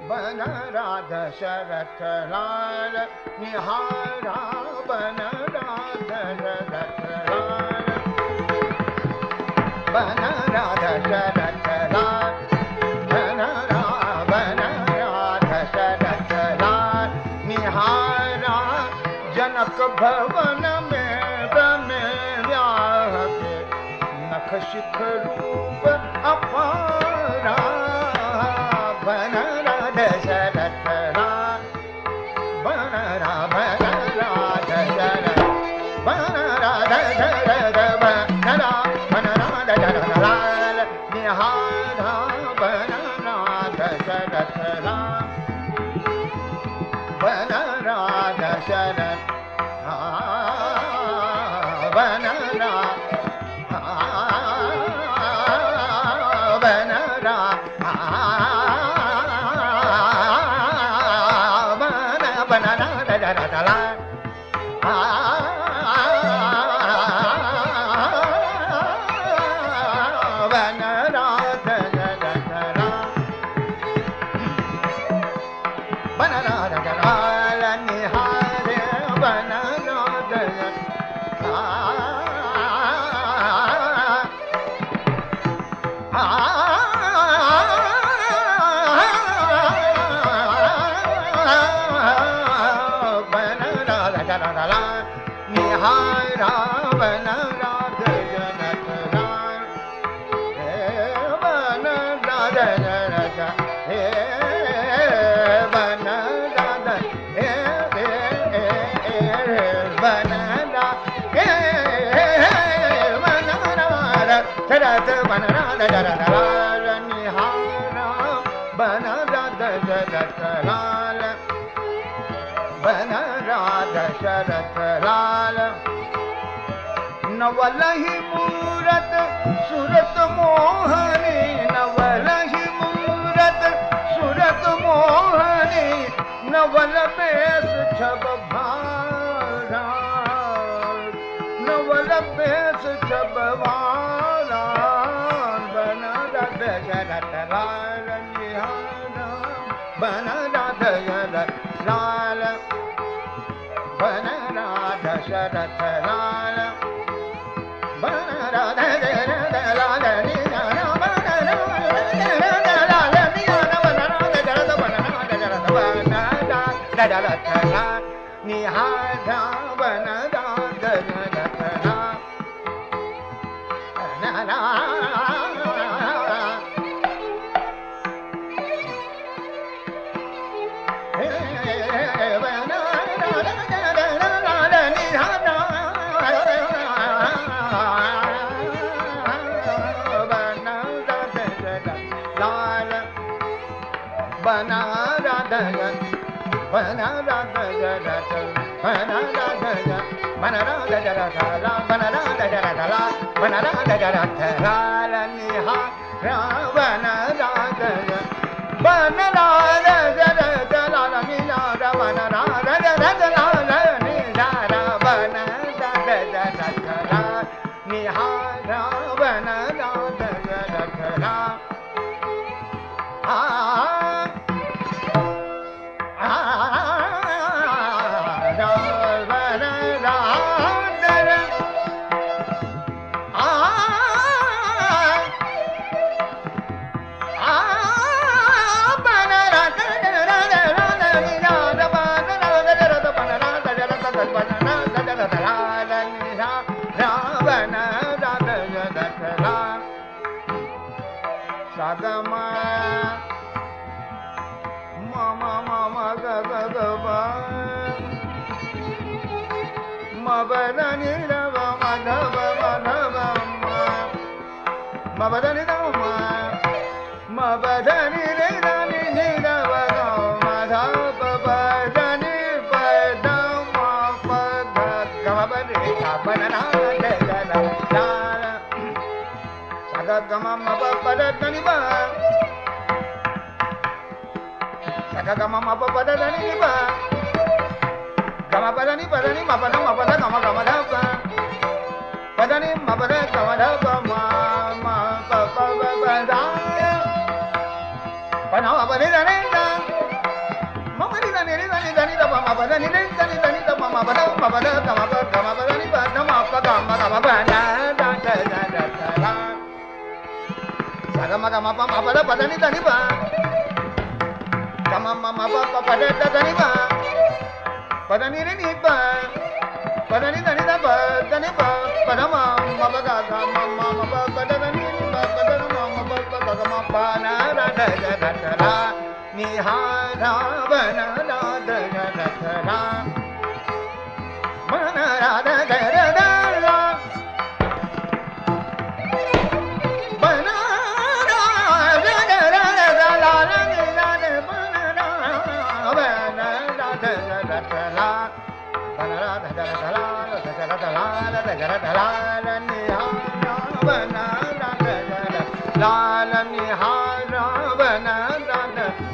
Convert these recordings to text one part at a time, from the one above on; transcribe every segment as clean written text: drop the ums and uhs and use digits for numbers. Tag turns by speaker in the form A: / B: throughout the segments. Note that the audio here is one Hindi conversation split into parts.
A: बन राधा शरथ लाल निहारा बन राधा शरथ लाल बन राधा शरथ लाल बन राधा शरथ लाल निहारा जनक भवन में बने व्याह के नख शिख रूप अपारा बन राधा शरथ लाल बन राधा शरथ बन राधा शरथ बन राधा शरथ लाल निहारा बन राधा शरथ लाल बन राधा शरथ बन निहारा बन राधा जनक लाल बन राधा जनक बन राधा बन शरथ बन राधा शरथ लाल निहारा बन राधा शरथ लाल बन राधा शरथ लाल नवलहि मूरत सुरत मोहनी नवलहि मूरत सुरत मोहनी नवल बेस छब भारा नवल बेस छब भारा बन राधा शरथ लाल निहारा बन राधा शरथ लाल बन राधा शरथ लाल बन राधा शरथ लाल निहारा बन राधा लाल निहारा बन राधा शरथ बन राधा शरथ बन राधा शरथ लाल निहारा बन राधा शरथ लाल बना राधा बना राधा जरथ बना राधा बना राधा जरथ ला बना राधा जरथ ला बना राधा जरथ लाल निहारा बन राधा बन राधा जरथ लाल निहारा बन राधा जरथ लाल निहारा बन राधा जरथ लाल निहारा बन राधा जरथ लाल Sadama mama mama ga ga ga ba ma ba da ni da ba ma da ba ma da ba ma ba da ni da ma ba da ni re da ni ni da ba ga ma da ba da ni ba da ma pa ga ga ba re ga ba na na da da da sa ga ma ma ba da ni ba sa ga ma ma ba da ni ba ga ma ba da ni ma ba da ga ma da ba da ni ma ba da ga ma da ba ma ba ba ba da pa na ba ni da ni da मबद नि रे దని దని ద మబద మబద గమబ గమబద ని బ గమ ప గమ గమ బ నా ద ద ద ద ద సగమ గమ ప మబద పద ని దని బ గమ మమ ప ప పద ద దని బ పద ని రే ని బ పద ని దని ద బ దని బ పద మ మబ గ గ మ మ మ బ పద ని ని బ పద మ మ బ ప గ మ ప నా ర ద ద ద ద నిహారా వన రాధ జనధరా మన రాధ గరదరా మన రాధ గరదరా రాధ మన వన రాధ జనధరా మన రాధ జనధరా జనధరా జనధరా నిహారా వన రాధ జనధరా నిహారా వన రాధ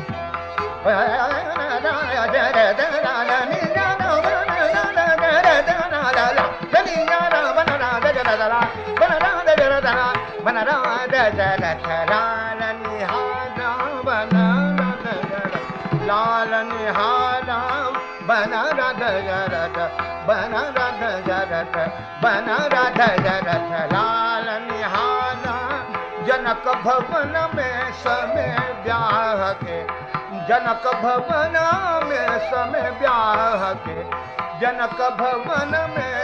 A: जनक भवन में समय ब्याह के जनक भवन में समय ब्याह के जनक भवन में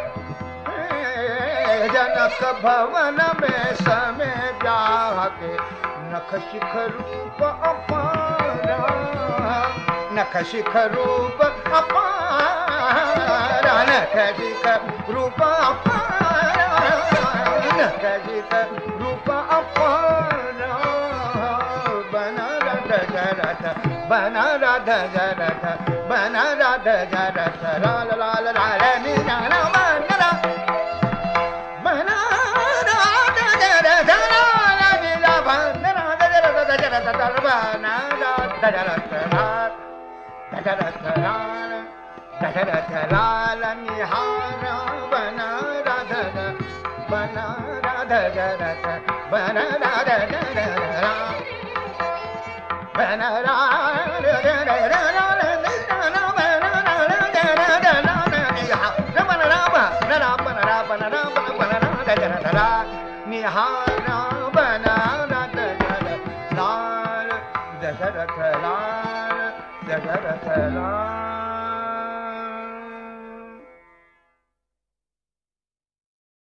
A: जनक भवन में समय ब्याह के नख शिख रूप अपारा नख शिख रूप अपारा नख शिख रूप अपारा नख शिख रूप अपारा बना रथ जरथ बना रथ जरथ बना रथ जरथ लाल लाल लाल नीला बना बना रथ जरथ लाल नीला बना रथ जरथ जरथ बना रथ जरथ लाल जरथ लाल जरथ लाल निहार बना रथ बना रथ जरथ बना रथ जरथ बना निहारा बना लाल दशरथ लाल दशरथ लाल